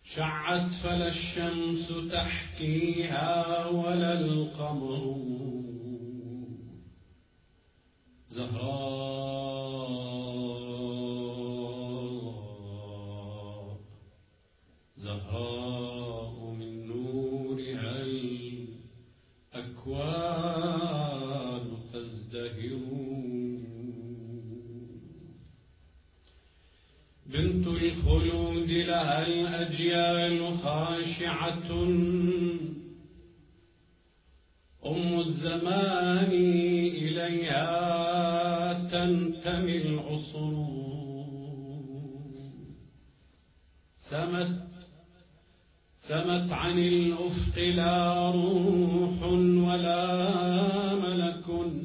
شعت فلا الشمس تحكيها ولا القمر زهراء زهراء من نورها الأكوان تزدهر. بنت الخلود لها الأجيال خاشعة، أم الزمان إليها تنتمي العصور. سمت عن الأفق لا روح ولا ملك،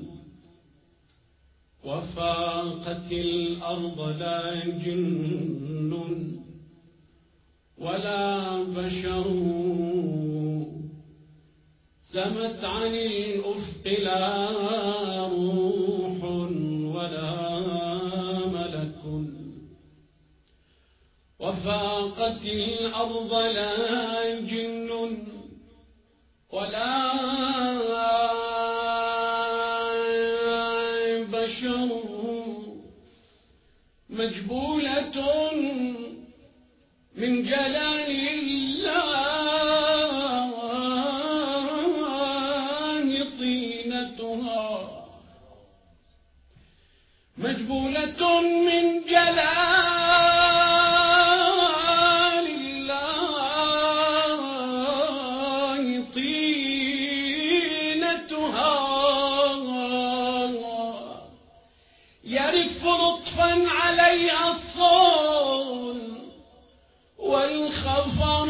وفاقت الأرض لا جن ولا بشر. سمت عن الأفق لا روح ولا ملك، وفاقت الأرض لا جن ولا بشر. مجبولة من جلال الله طينتها، مجبولة من جلال الله طينتها. يرف لطفا عليها الصون والخفر.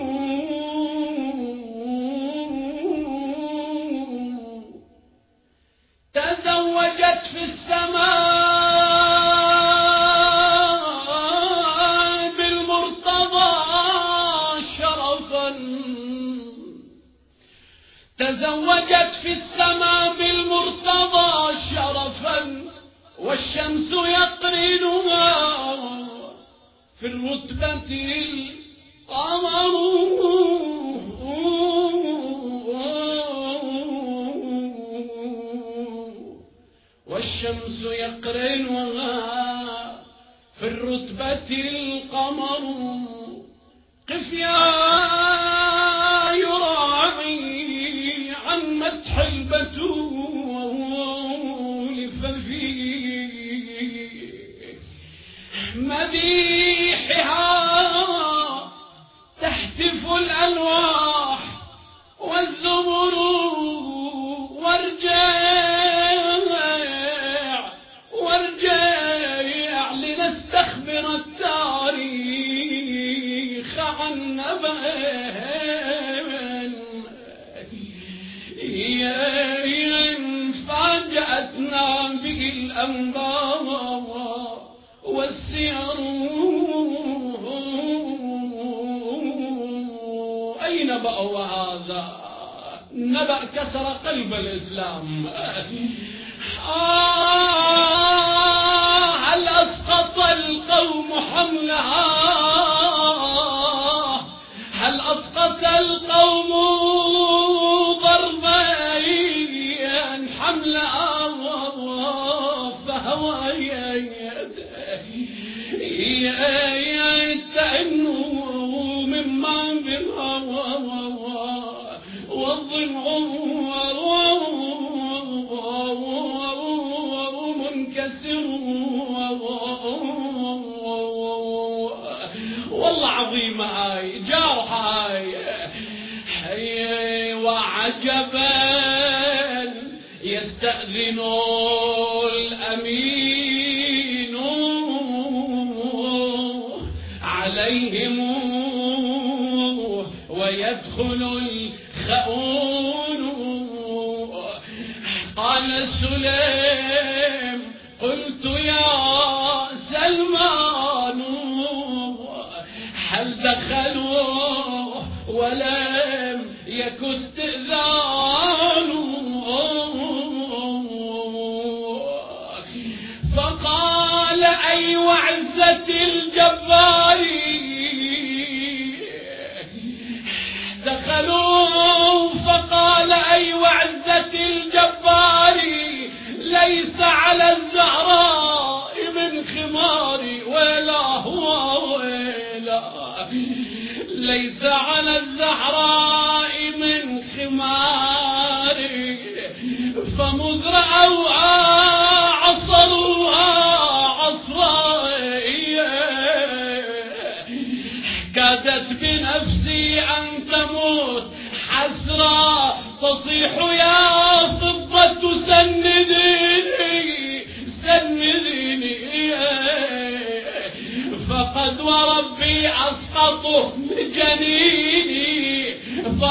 تزوجت في السماء بالمرتضى شرفا، تزوجت في السماء بالمرتضى شرفا، والشمس يقرنها في الرتبة القمر. والشمس يقرنها في الرتبة القمر. قف يا يراعي عن مدح البتول، ففي مديحها تهتف الألواح والزمر. وارجع لنستخبر التاريخ عن نبأ فاجأتنا به الأنباء والسير. أي نبأ وهذا؟ نبأ كسر قلب الإسلام. هل أسقط القوم حملها؟ هل أسقط القوم ضربين حملها؟ فهو يتأنوا مما بالهوى والضلع منكسر. والله عظيم هاي جارح هاي. وعجبا يستأذن الأمين عليهم ويدخل الخؤون. قال سليم قلت يا سلمان هل دخلوا ولم يك استئذان؟ فقال أي وعزة الجبار ليس على الزهراء من خماري فمذ رأوها عصروها عصرية كادت بنفسي أن تموت حسرة تصيح يا فضة سنديني سنديني فقد وربي أسقطه جنيني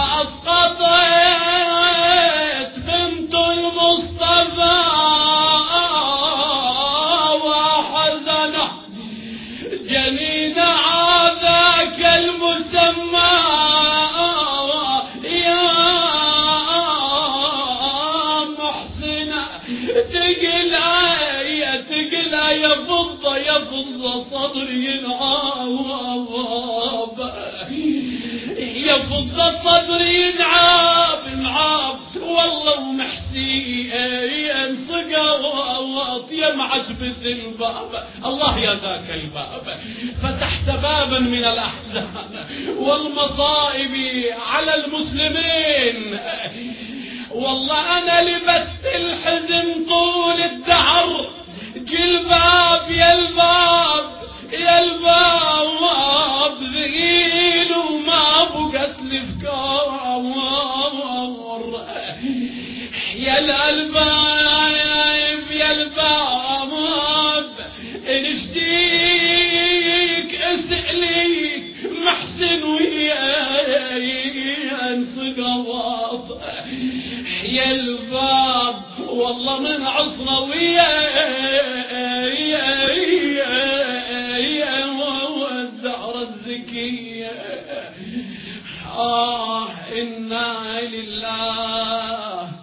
فأسقطت بنت المصطفى وحزنه جنين هذاك المسمى يا محسنة تقلى يفض صدري ينعاب يفض صدري ينعاب والله ومحسين صقوط يا معجبة الباب الله يا ذاك الباب فتحت بابا من الأحزان والمصائب على المسلمين والله أنا لبست الحزن طول الدهر جلباب يا الباب يا الباب ذقيل وما بقت لفكار يا الألباب يا الباب انشتيك اسأليك محسن ويا سقواط يا الباب والله من عصرة ويا والزهرة الزكية إنا لله